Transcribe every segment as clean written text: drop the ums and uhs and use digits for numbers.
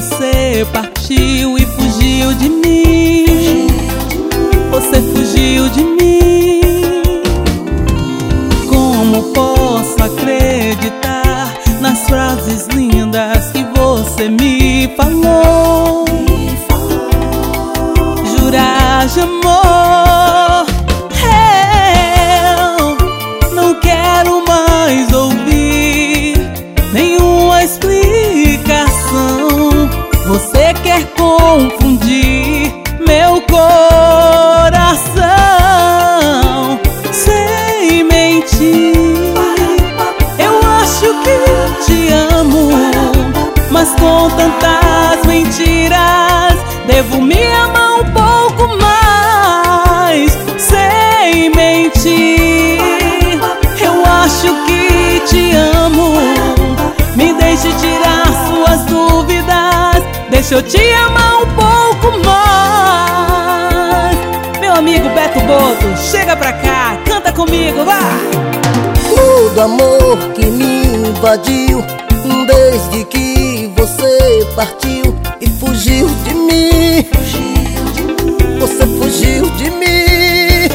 você partiu e fugiu de mim. Você fugiu de mim. Como posso acreditar nas frases lindas que você me falou? Jurar de amor, eu não quero mais ouvir nenhuma explicação. Você quer confundir meu coração sem mentir. Eu acho que te amo, mas com tantas mentiras devo me amar um pouco mais sem mentir. Eu acho que te amo, me deixe tirar suas dúvidas, deixa eu te amar um pouco mais. Meu amigo Beto Boto, chega pra cá, canta comigo, vá! Todo amor que me invadiu desde que você partiu e fugiu de mim. Você fugiu de mim.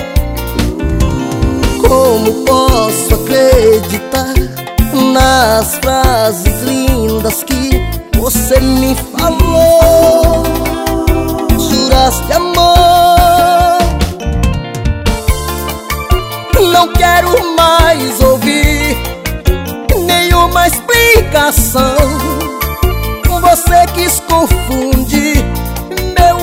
Como posso acreditar nas frases lindas que você me falou? Juraste amor, não quero mais ouvir nenhuma explicação. Você quis confundir meu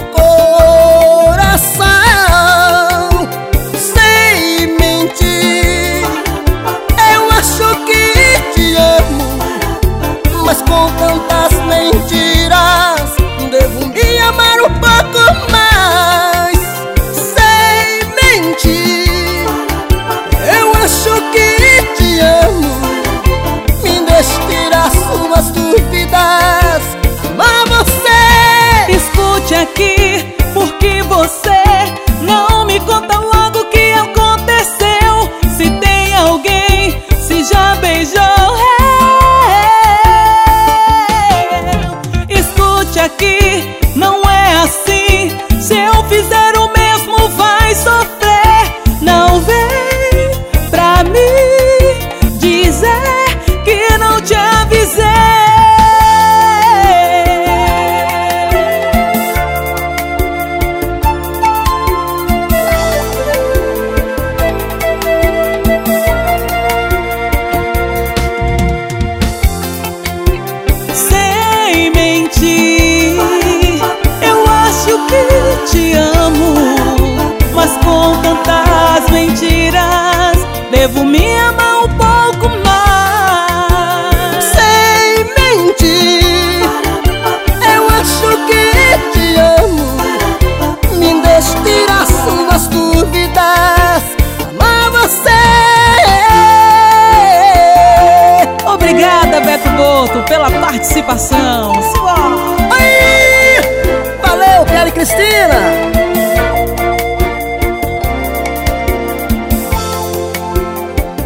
coração sem mentir. Eu acho que te amo, mas com tantas mentiras devo me amar um pouco mais sem mentir. Eu acho que te amo, me deixe tirar suas dúvidas, amar você. Escute aqui, porque você não me conta logo o que aconteceu. Se tem alguém, se já beijou eu. Escute aqui, não é assim. Se eu fizer o mesmo, vai sofrer. Não vem pra mim dizer que não te avisei. Sem mentir, eu acho que te amo, mas com tantas mentiras devo me amar um pouco mais. Sem mentir, eu acho que te amo, me deixe tirar suas dúvidas, amar você. Obrigada, Beto Boto, pela participação. Simbora! Aí, valeu, Kelly Cristina.